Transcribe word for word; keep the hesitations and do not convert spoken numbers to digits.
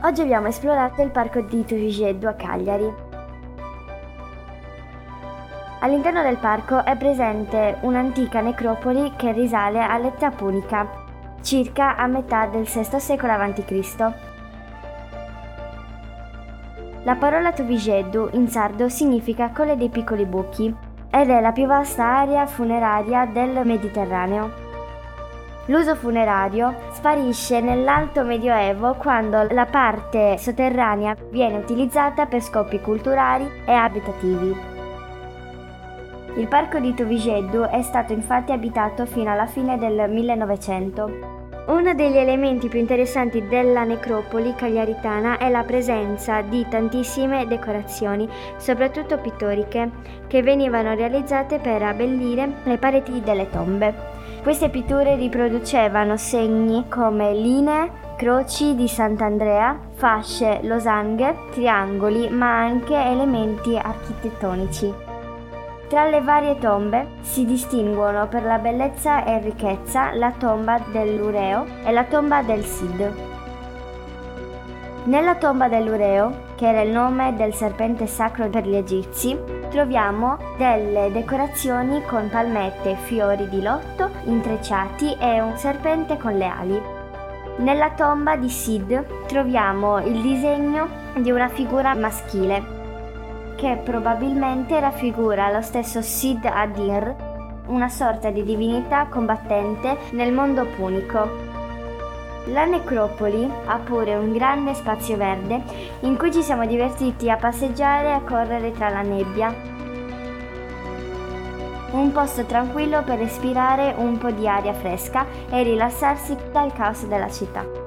Oggi abbiamo esplorato il parco di Tovijeddu a Cagliari. All'interno del parco è presente un'antica necropoli che risale all'età punica, circa a metà del sesto secolo avanti Cristo. La parola Tovijeddu in sardo significa colle dei piccoli buchi ed è la più vasta area funeraria del Mediterraneo. L'uso funerario sparisce nell'Alto Medioevo quando la parte sotterranea viene utilizzata per scopi culturali e abitativi. Il parco di Tovijeddu è stato infatti abitato fino alla fine del millenovecento. Uno degli elementi più interessanti della necropoli cagliaritana è la presenza di tantissime decorazioni, soprattutto pittoriche, che venivano realizzate per abbellire le pareti delle tombe. Queste pitture riproducevano segni come linee, croci di Sant'Andrea, fasce, losanghe, triangoli, ma anche elementi architettonici. Tra le varie tombe si distinguono per la bellezza e ricchezza la tomba dell'Ureo e la tomba del Cid. Nella tomba dell'Ureo, che era il nome del serpente sacro per gli egizi, troviamo delle decorazioni con palmette, fiori di lotto intrecciati e un serpente con le ali. Nella tomba di Cid troviamo il disegno di una figura maschile, che probabilmente raffigura lo stesso Cid Adir, una sorta di divinità combattente nel mondo punico. La necropoli ha pure un grande spazio verde in cui ci siamo divertiti a passeggiare e a correre tra la nebbia. Un posto tranquillo per respirare un po' di aria fresca e rilassarsi dal caos della città.